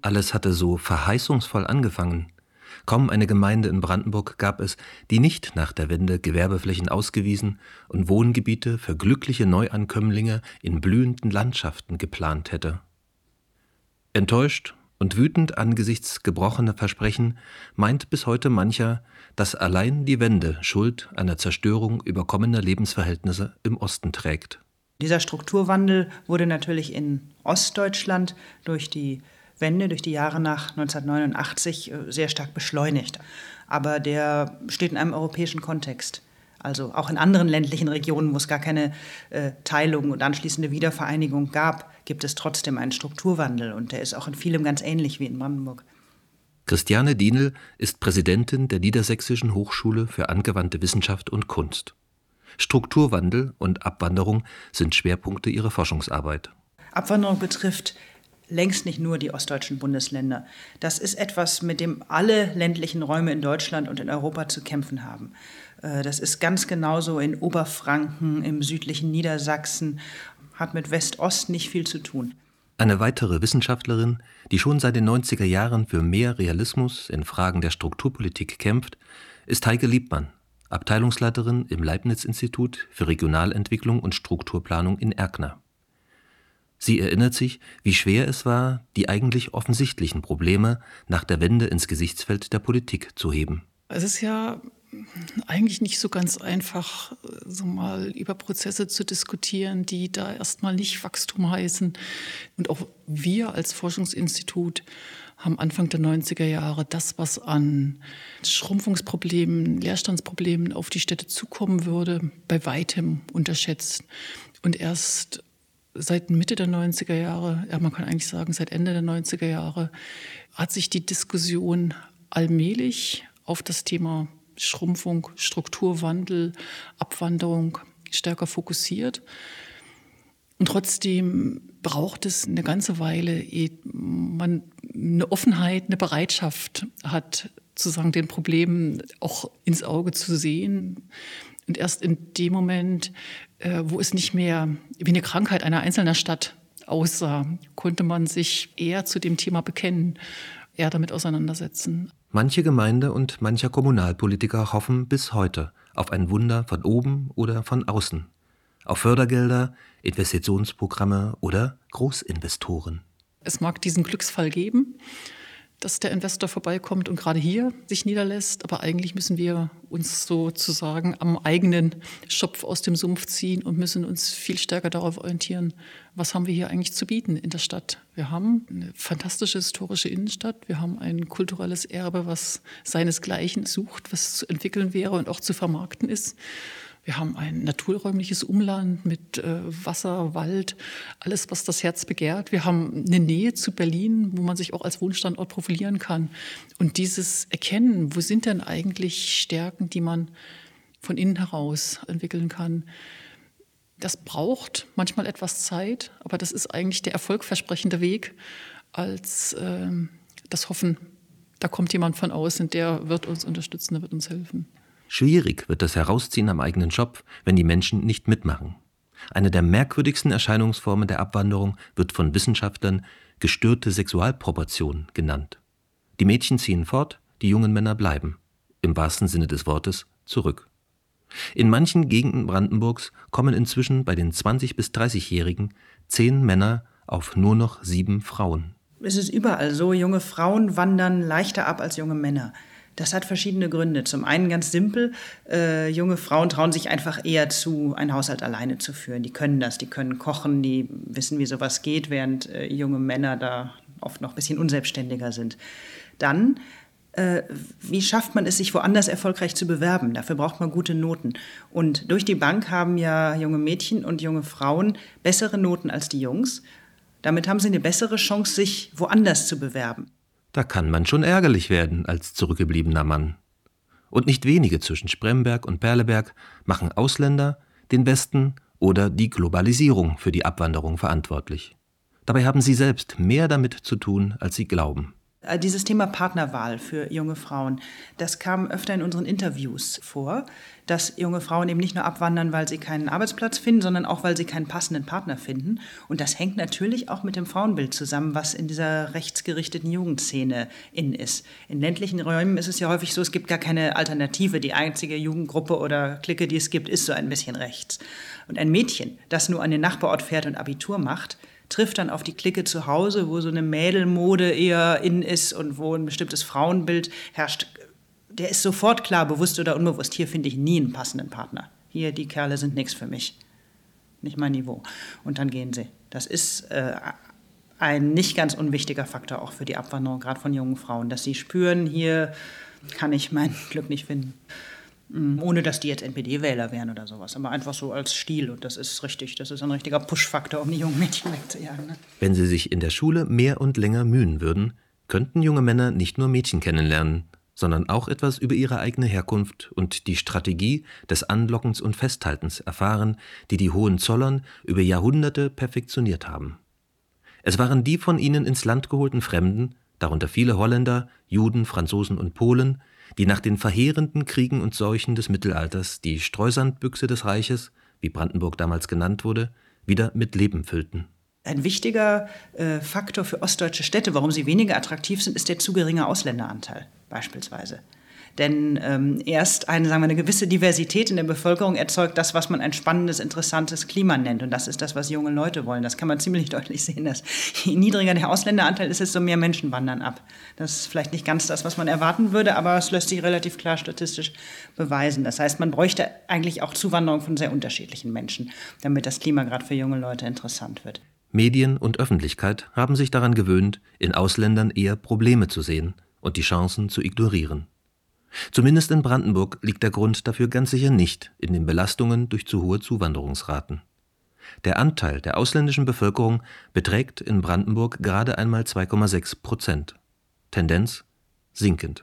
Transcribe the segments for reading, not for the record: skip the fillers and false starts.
Alles hatte so verheißungsvoll angefangen. Kaum eine Gemeinde in Brandenburg gab es, die nicht nach der Wende Gewerbeflächen ausgewiesen und Wohngebiete für glückliche Neuankömmlinge in blühenden Landschaften geplant hätte. Enttäuscht und wütend angesichts gebrochener Versprechen meint bis heute mancher, dass allein die Wende Schuld an der Zerstörung überkommener Lebensverhältnisse im Osten trägt. Dieser Strukturwandel wurde natürlich in Ostdeutschland durch die Wende, durch die Jahre nach 1989 sehr stark beschleunigt. Aber der steht in einem europäischen Kontext. Also auch in anderen ländlichen Regionen, wo es gar keine Teilung und anschließende Wiedervereinigung gab, gibt es trotzdem einen Strukturwandel. Und der ist auch in vielem ganz ähnlich wie in Brandenburg. Christiane Dienel ist Präsidentin der Niedersächsischen Hochschule für angewandte Wissenschaft und Kunst. Strukturwandel und Abwanderung sind Schwerpunkte ihrer Forschungsarbeit. Abwanderung betrifft längst nicht nur die ostdeutschen Bundesländer. Das ist etwas, mit dem alle ländlichen Räume in Deutschland und in Europa zu kämpfen haben. Das ist ganz genauso in Oberfranken, im südlichen Niedersachsen, hat mit West-Ost nicht viel zu tun. Eine weitere Wissenschaftlerin, die schon seit den 90er Jahren für mehr Realismus in Fragen der Strukturpolitik kämpft, ist Heike Liebmann, Abteilungsleiterin im Leibniz-Institut für Regionalentwicklung und Strukturplanung in Erkner. Sie erinnert sich, wie schwer es war, die eigentlich offensichtlichen Probleme nach der Wende ins Gesichtsfeld der Politik zu heben. Es ist ja eigentlich nicht so ganz einfach, so mal über Prozesse zu diskutieren, die da erstmal nicht Wachstum heißen. Und auch wir als Forschungsinstitut haben Anfang der 90er Jahre das, was an Schrumpfungsproblemen, Leerstandsproblemen auf die Städte zukommen würde, bei weitem unterschätzt. Und erst seit Mitte der 90er Jahre, ja man kann eigentlich sagen seit Ende der 90er Jahre, hat sich die Diskussion allmählich auf das Thema Schrumpfung, Strukturwandel, Abwanderung stärker fokussiert. Und trotzdem braucht es eine ganze Weile, ehe man eine Offenheit, eine Bereitschaft hat, sozusagen den Problemen auch ins Auge zu sehen. Und erst in dem Moment, wo es nicht mehr wie eine Krankheit einer einzelnen Stadt aussah, konnte man sich eher zu dem Thema bekennen, eher damit auseinandersetzen. Manche Gemeinde und mancher Kommunalpolitiker hoffen bis heute auf ein Wunder von oben oder von außen, auf Fördergelder, Investitionsprogramme oder Großinvestoren. Es mag diesen Glücksfall geben, dass der Investor vorbeikommt und gerade hier sich niederlässt. Aber eigentlich müssen wir uns sozusagen am eigenen Schopf aus dem Sumpf ziehen und müssen uns viel stärker darauf orientieren, was haben wir hier eigentlich zu bieten in der Stadt. Wir haben eine fantastische historische Innenstadt. Wir haben ein kulturelles Erbe, was seinesgleichen sucht, was zu entwickeln wäre und auch zu vermarkten ist. Wir haben ein naturräumliches Umland mit Wasser, Wald, alles, was das Herz begehrt. Wir haben eine Nähe zu Berlin, wo man sich auch als Wohnstandort profilieren kann. Und dieses Erkennen, wo sind denn eigentlich Stärken, die man von innen heraus entwickeln kann, das braucht manchmal etwas Zeit, aber das ist eigentlich der erfolgversprechende Weg, als das Hoffen, da kommt jemand von außen, der wird uns unterstützen, der wird uns helfen. Schwierig wird das Herausziehen am eigenen Schopf, wenn die Menschen nicht mitmachen. Eine der merkwürdigsten Erscheinungsformen der Abwanderung wird von Wissenschaftlern gestörte Sexualproportion genannt. Die Mädchen ziehen fort, die jungen Männer bleiben, im wahrsten Sinne des Wortes, zurück. In manchen Gegenden Brandenburgs kommen inzwischen bei den 20- bis 30-Jährigen 10 Männer auf nur noch 7 Frauen. Es ist überall so, junge Frauen wandern leichter ab als junge Männer. Das hat verschiedene Gründe. Zum einen ganz simpel, junge Frauen trauen sich einfach eher zu, einen Haushalt alleine zu führen. Die können das, die können kochen, die wissen, wie sowas geht, während junge Männer da oft noch ein bisschen unselbstständiger sind. Dann, wie schafft man es, sich woanders erfolgreich zu bewerben? Dafür braucht man gute Noten. Und durch die Bank haben ja junge Mädchen und junge Frauen bessere Noten als die Jungs. Damit haben sie eine bessere Chance, sich woanders zu bewerben. Da kann man schon ärgerlich werden als zurückgebliebener Mann. Und nicht wenige zwischen Spremberg und Perleberg machen Ausländer, den Westen oder die Globalisierung für die Abwanderung verantwortlich. Dabei haben sie selbst mehr damit zu tun, als sie glauben. Dieses Thema Partnerwahl für junge Frauen, das kam öfter in unseren Interviews vor, dass junge Frauen eben nicht nur abwandern, weil sie keinen Arbeitsplatz finden, sondern auch, weil sie keinen passenden Partner finden. Und das hängt natürlich auch mit dem Frauenbild zusammen, was in dieser rechtsgerichteten Jugendszene in ist. In ländlichen Räumen ist es ja häufig so, es gibt gar keine Alternative. Die einzige Jugendgruppe oder Clique, die es gibt, ist so ein bisschen rechts. Und ein Mädchen, das nur an den Nachbarort fährt und Abitur macht, trifft dann auf die Clique zu Hause, wo so eine Mädelmode eher in ist und wo ein bestimmtes Frauenbild herrscht. Der ist sofort klar, bewusst oder unbewusst, hier finde ich nie einen passenden Partner. Hier, die Kerle sind nichts für mich. Nicht mein Niveau. Und dann gehen sie. Das ist ein nicht ganz unwichtiger Faktor auch für die Abwanderung, gerade von jungen Frauen, dass sie spüren, hier kann ich mein Glück nicht finden. Ohne dass die jetzt NPD-Wähler wären oder sowas, aber einfach so als Stil. Und das ist richtig, das ist ein richtiger Push-Faktor, um die jungen Mädchen wegzujagen. Ne? Wenn sie sich in der Schule mehr und länger mühen würden, könnten junge Männer nicht nur Mädchen kennenlernen, sondern auch etwas über ihre eigene Herkunft und die Strategie des Anlockens und Festhaltens erfahren, die die Hohenzollern über Jahrhunderte perfektioniert haben. Es waren die von ihnen ins Land geholten Fremden, darunter viele Holländer, Juden, Franzosen und Polen, die nach den verheerenden Kriegen und Seuchen des Mittelalters die Streusandbüchse des Reiches, wie Brandenburg damals genannt wurde, wieder mit Leben füllten. Ein wichtiger Faktor für ostdeutsche Städte, warum sie weniger attraktiv sind, ist der zu geringe Ausländeranteil beispielsweise. Denn erst eine gewisse Diversität in der Bevölkerung erzeugt das, was man ein spannendes, interessantes Klima nennt. Und das ist das, was junge Leute wollen. Das kann man ziemlich deutlich sehen. Dass je niedriger der Ausländeranteil ist, desto mehr Menschen wandern ab. Das ist vielleicht nicht ganz das, was man erwarten würde, aber es lässt sich relativ klar statistisch beweisen. Das heißt, man bräuchte eigentlich auch Zuwanderung von sehr unterschiedlichen Menschen, damit das Klima gerade für junge Leute interessant wird. Medien und Öffentlichkeit haben sich daran gewöhnt, in Ausländern eher Probleme zu sehen und die Chancen zu ignorieren. Zumindest in Brandenburg liegt der Grund dafür ganz sicher nicht in den Belastungen durch zu hohe Zuwanderungsraten. Der Anteil der ausländischen Bevölkerung beträgt in Brandenburg gerade einmal 2,6%. Tendenz sinkend.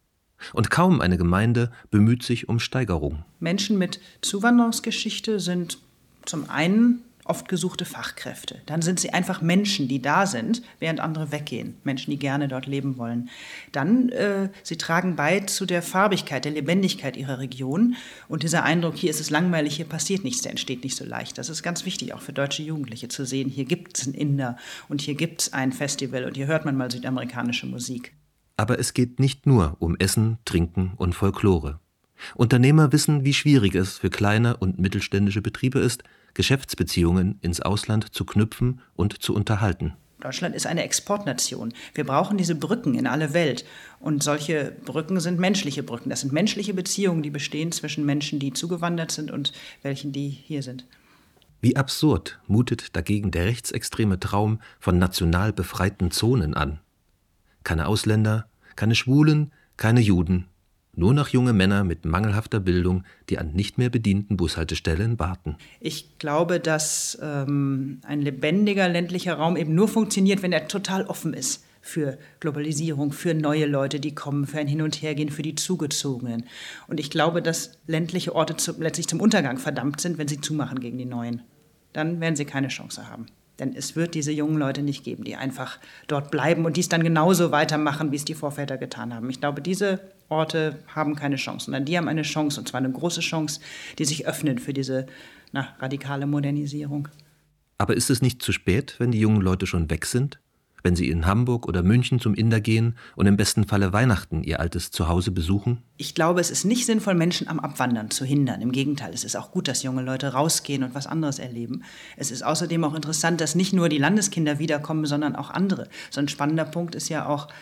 Und kaum eine Gemeinde bemüht sich um Steigerung. Menschen mit Zuwanderungsgeschichte sind zum einen oft gesuchte Fachkräfte. Dann sind sie einfach Menschen, die da sind, während andere weggehen. Menschen, die gerne dort leben wollen. Dann, sie tragen bei zu der Farbigkeit, der Lebendigkeit ihrer Region. Und dieser Eindruck, hier ist es langweilig, hier passiert nichts, der entsteht nicht so leicht. Das ist ganz wichtig, auch für deutsche Jugendliche zu sehen. Hier gibt es einen Inder und hier gibt es ein Festival und hier hört man mal südamerikanische Musik. Aber es geht nicht nur um Essen, Trinken und Folklore. Unternehmer wissen, wie schwierig es für kleine und mittelständische Betriebe ist, Geschäftsbeziehungen ins Ausland zu knüpfen und zu unterhalten. Deutschland ist eine Exportnation. Wir brauchen diese Brücken in alle Welt. Und solche Brücken sind menschliche Brücken. Das sind menschliche Beziehungen, die bestehen zwischen Menschen, die zugewandert sind und welchen, die hier sind. Wie absurd mutet dagegen der rechtsextreme Traum von national befreiten Zonen an. Keine Ausländer, keine Schwulen, keine Juden. Nur noch junge Männer mit mangelhafter Bildung, die an nicht mehr bedienten Bushaltestellen warten. Ich glaube, dass ein lebendiger ländlicher Raum eben nur funktioniert, wenn er total offen ist für Globalisierung, für neue Leute, die kommen, für ein Hin- und Hergehen, für die Zugezogenen. Und ich glaube, dass ländliche Orte letztlich zum Untergang verdammt sind, wenn sie zumachen gegen die Neuen. Dann werden sie keine Chance haben. Denn es wird diese jungen Leute nicht geben, die einfach dort bleiben und dies dann genauso weitermachen, wie es die Vorväter getan haben. Ich glaube, diese Orte haben keine Chance, sondern die haben eine Chance, und zwar eine große Chance, die sich öffnet für diese radikale Modernisierung. Aber ist es nicht zu spät, wenn die jungen Leute schon weg sind? Wenn sie in Hamburg oder München zum Inder gehen und im besten Falle Weihnachten ihr altes Zuhause besuchen? Ich glaube, es ist nicht sinnvoll, Menschen am Abwandern zu hindern. Im Gegenteil, es ist auch gut, dass junge Leute rausgehen und was anderes erleben. Es ist außerdem auch interessant, dass nicht nur die Landeskinder wiederkommen, sondern auch andere. So ein spannender Punkt ist ja auch,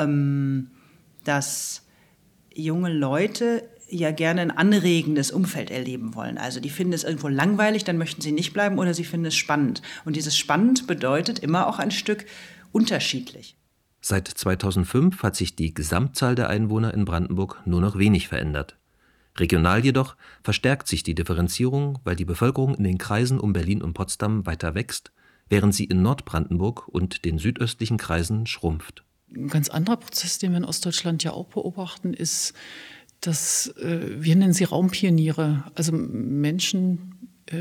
dass junge Leute ja gerne ein anregendes Umfeld erleben wollen. Also die finden es irgendwo langweilig, dann möchten sie nicht bleiben, oder sie finden es spannend. Und dieses spannend bedeutet immer auch ein Stück unterschiedlich. Seit 2005 hat sich die Gesamtzahl der Einwohner in Brandenburg nur noch wenig verändert. Regional jedoch verstärkt sich die Differenzierung, weil die Bevölkerung in den Kreisen um Berlin und Potsdam weiter wächst, während sie in Nordbrandenburg und den südöstlichen Kreisen schrumpft. Ein ganz anderer Prozess, den wir in Ostdeutschland ja auch beobachten, ist, dass wir nennen sie Raumpioniere, also Menschen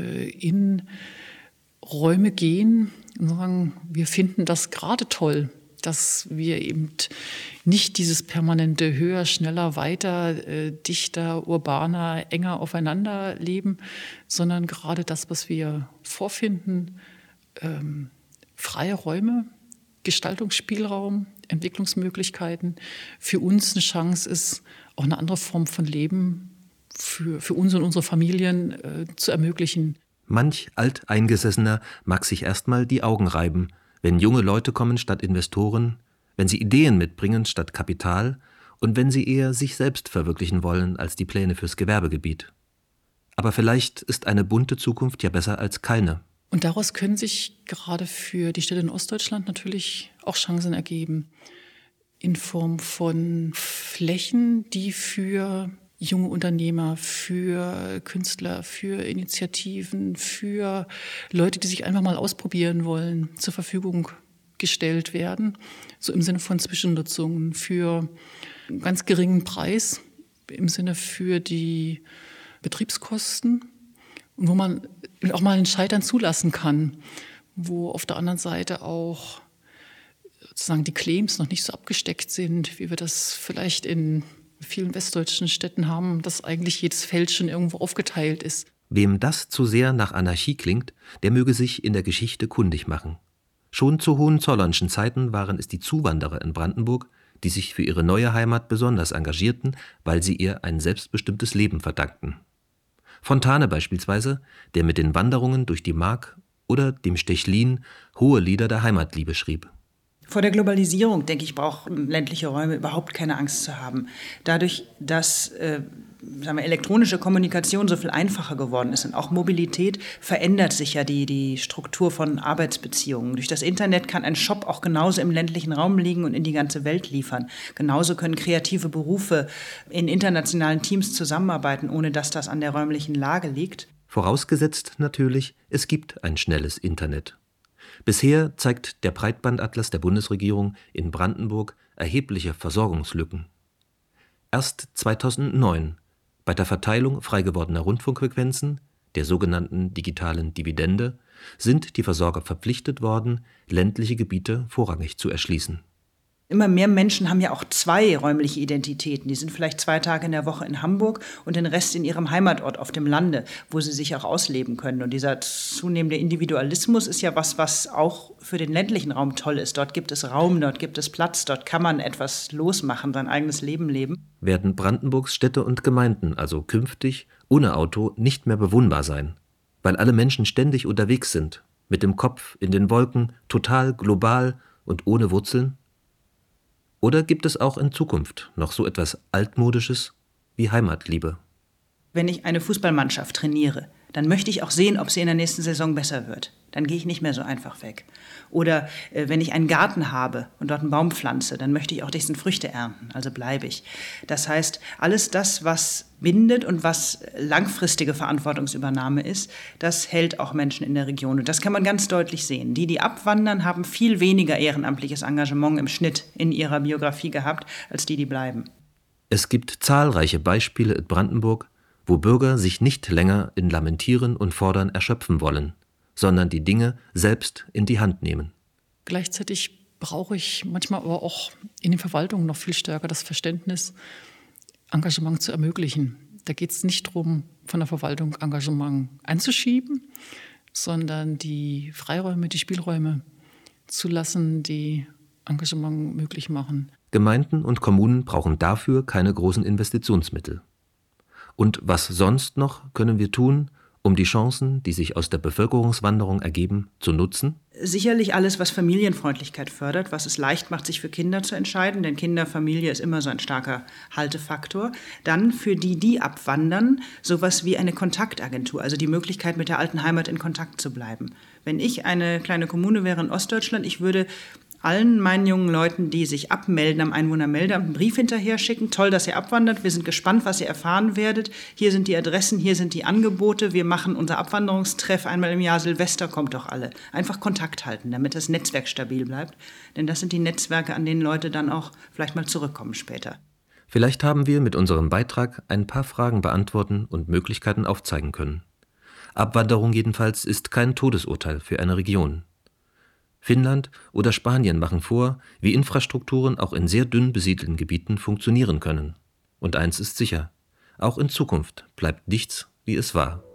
in Räume gehen und sagen, wir finden das gerade toll. dass wir eben nicht dieses permanente höher, schneller, weiter, dichter, urbaner, enger aufeinander leben, sondern gerade das, was wir vorfinden, freie Räume, Gestaltungsspielraum, Entwicklungsmöglichkeiten, für uns eine Chance ist, auch eine andere Form von Leben für uns und unsere Familien zu ermöglichen. Manch Alteingesessener mag sich erstmal die Augen reiben, wenn junge Leute kommen statt Investoren, wenn sie Ideen mitbringen statt Kapital und wenn sie eher sich selbst verwirklichen wollen als die Pläne fürs Gewerbegebiet. Aber vielleicht ist eine bunte Zukunft ja besser als keine. Und daraus können sich gerade für die Städte in Ostdeutschland natürlich auch Chancen ergeben. In Form von Flächen, die für junge Unternehmer, für Künstler, für Initiativen, für Leute, die sich einfach mal ausprobieren wollen, zur Verfügung gestellt werden. So im Sinne von Zwischennutzungen für einen ganz geringen Preis, im Sinne für die Betriebskosten. Und wo man auch mal ein Scheitern zulassen kann, wo auf der anderen Seite auch sozusagen die Claims noch nicht so abgesteckt sind, wie wir das vielleicht in vielen westdeutschen Städten haben, dass eigentlich jedes Feld schon irgendwo aufgeteilt ist. Wem das zu sehr nach Anarchie klingt, der möge sich in der Geschichte kundig machen. Schon zu hohenzollernschen Zeiten waren es die Zuwanderer in Brandenburg, die sich für ihre neue Heimat besonders engagierten, weil sie ihr ein selbstbestimmtes Leben verdankten. Fontane beispielsweise, der mit den Wanderungen durch die Mark oder dem Stechlin hohe Lieder der Heimatliebe schrieb. Vor der Globalisierung, denke ich, brauchen ländliche Räume überhaupt keine Angst zu haben. Dadurch, dass elektronische Kommunikation so viel einfacher geworden ist und auch Mobilität, verändert sich ja die Struktur von Arbeitsbeziehungen. Durch das Internet kann ein Shop auch genauso im ländlichen Raum liegen und in die ganze Welt liefern. Genauso können kreative Berufe in internationalen Teams zusammenarbeiten, ohne dass das an der räumlichen Lage liegt. Vorausgesetzt natürlich, es gibt ein schnelles Internet. Bisher zeigt der Breitbandatlas der Bundesregierung in Brandenburg erhebliche Versorgungslücken. Erst 2009, bei der Verteilung frei gewordener Rundfunkfrequenzen, der sogenannten digitalen Dividende, sind die Versorger verpflichtet worden, ländliche Gebiete vorrangig zu erschließen. Immer mehr Menschen haben ja auch zwei räumliche Identitäten. Die sind vielleicht 2 Tage in der Woche in Hamburg und den Rest in ihrem Heimatort auf dem Lande, wo sie sich auch ausleben können. Und dieser zunehmende Individualismus ist ja was auch für den ländlichen Raum toll ist. Dort gibt es Raum, dort gibt es Platz, dort kann man etwas losmachen, sein eigenes Leben leben. Werden Brandenburgs Städte und Gemeinden also künftig ohne Auto nicht mehr bewohnbar sein, weil alle Menschen ständig unterwegs sind, mit dem Kopf in den Wolken, total global und ohne Wurzeln? Oder gibt es auch in Zukunft noch so etwas Altmodisches wie Heimatliebe? Wenn ich eine Fußballmannschaft trainiere, dann möchte ich auch sehen, ob sie in der nächsten Saison besser wird. Dann gehe ich nicht mehr so einfach weg. Oder wenn ich einen Garten habe und dort einen Baum pflanze, dann möchte ich auch dessen Früchte ernten, also bleibe ich. Das heißt, alles das, was bindet und was langfristige Verantwortungsübernahme ist, das hält auch Menschen in der Region. Und das kann man ganz deutlich sehen. Die abwandern, haben viel weniger ehrenamtliches Engagement im Schnitt in ihrer Biografie gehabt, als die bleiben. Es gibt zahlreiche Beispiele in Brandenburg, wo Bürger sich nicht länger in Lamentieren und Fordern erschöpfen wollen, sondern die Dinge selbst in die Hand nehmen. Gleichzeitig brauche ich manchmal aber auch in den Verwaltungen noch viel stärker das Verständnis, Engagement zu ermöglichen. Da geht es nicht darum, von der Verwaltung Engagement einzuschieben, sondern die Freiräume, die Spielräume zu lassen, die Engagement möglich machen. Gemeinden und Kommunen brauchen dafür keine großen Investitionsmittel. Und was sonst noch können wir tun, um die Chancen, die sich aus der Bevölkerungswanderung ergeben, zu nutzen? Sicherlich alles, was Familienfreundlichkeit fördert, was es leicht macht, sich für Kinder zu entscheiden, denn Kinderfamilie ist immer so ein starker Haltefaktor. Dann für die abwandern, sowas wie eine Kontaktagentur, also die Möglichkeit, mit der alten Heimat in Kontakt zu bleiben. Wenn ich eine kleine Kommune wäre in Ostdeutschland, ich würde allen meinen jungen Leuten, die sich abmelden am Einwohnermeldeamt, einen Brief hinterher schicken. Toll, dass ihr abwandert. Wir sind gespannt, was ihr erfahren werdet. Hier sind die Adressen, hier sind die Angebote. Wir machen unser Abwanderungstreff einmal im Jahr. Silvester, kommt doch alle. Einfach Kontakt halten, damit das Netzwerk stabil bleibt. Denn das sind die Netzwerke, an denen Leute dann auch vielleicht mal zurückkommen später. Vielleicht haben wir mit unserem Beitrag ein paar Fragen beantworten und Möglichkeiten aufzeigen können. Abwanderung jedenfalls ist kein Todesurteil für eine Region. Finnland oder Spanien machen vor, wie Infrastrukturen auch in sehr dünn besiedelten Gebieten funktionieren können. Und eins ist sicher: Auch in Zukunft bleibt nichts, wie es war.